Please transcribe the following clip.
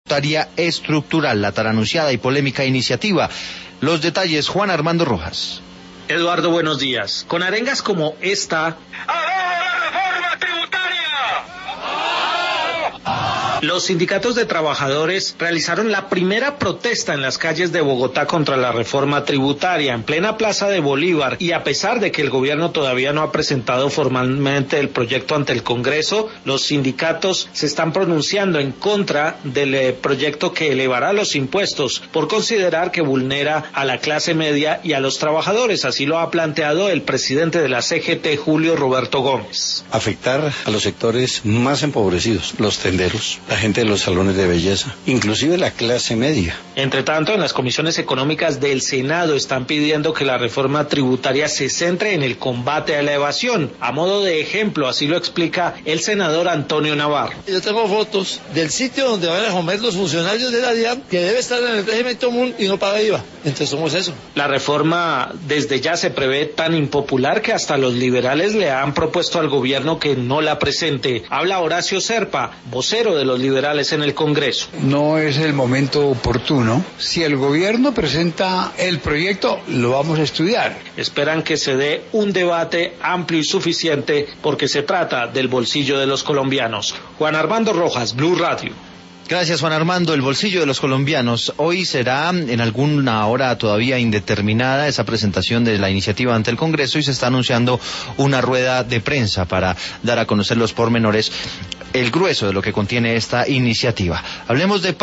tributaria estructural, la tan anunciada y polémica iniciativa. Los detalles, Juan Armando Rojas. Eduardo, buenos días. Con arengas como esta... Los sindicatos de trabajadores realizaron la primera protesta en las calles de Bogotá contra la reforma tributaria en plena Plaza de Bolívar, y a pesar de que el gobierno todavía no ha presentado formalmente el proyecto ante el Congreso, los sindicatos se están pronunciando en contra del proyecto que elevará los impuestos por considerar que vulnera a la clase media y a los trabajadores. Así lo ha planteado el presidente de la CGT, Julio Roberto Gómez. Afectar a los sectores más empobrecidos, los tenderos, la gente de los salones de belleza, inclusive la clase media. Entre tanto, en las comisiones económicas del Senado están pidiendo que la reforma tributaria se centre en el combate a la evasión. A modo de ejemplo, así lo explica el senador Antonio Navarro. Yo tengo fotos del sitio donde van a comer los funcionarios de la DIAN, que debe estar en el régimen común y no paga IVA. Entonces somos eso. La reforma desde ya se prevé tan impopular que hasta los liberales le han propuesto al gobierno que no la presente. Habla Horacio Serpa, vocero de los liberales en el Congreso. No es el momento oportuno. Si el gobierno presenta el proyecto, lo vamos a estudiar. Esperan que se dé un debate amplio y suficiente porque se trata del bolsillo de los colombianos. Juan Armando Rojas, Blue Radio. Gracias, Juan Armando. El bolsillo de los colombianos. Hoy será en alguna hora todavía indeterminada esa presentación de la iniciativa ante el Congreso y se está anunciando una rueda de prensa para dar a conocer los pormenores, el grueso de lo que contiene esta iniciativa. Hablemos de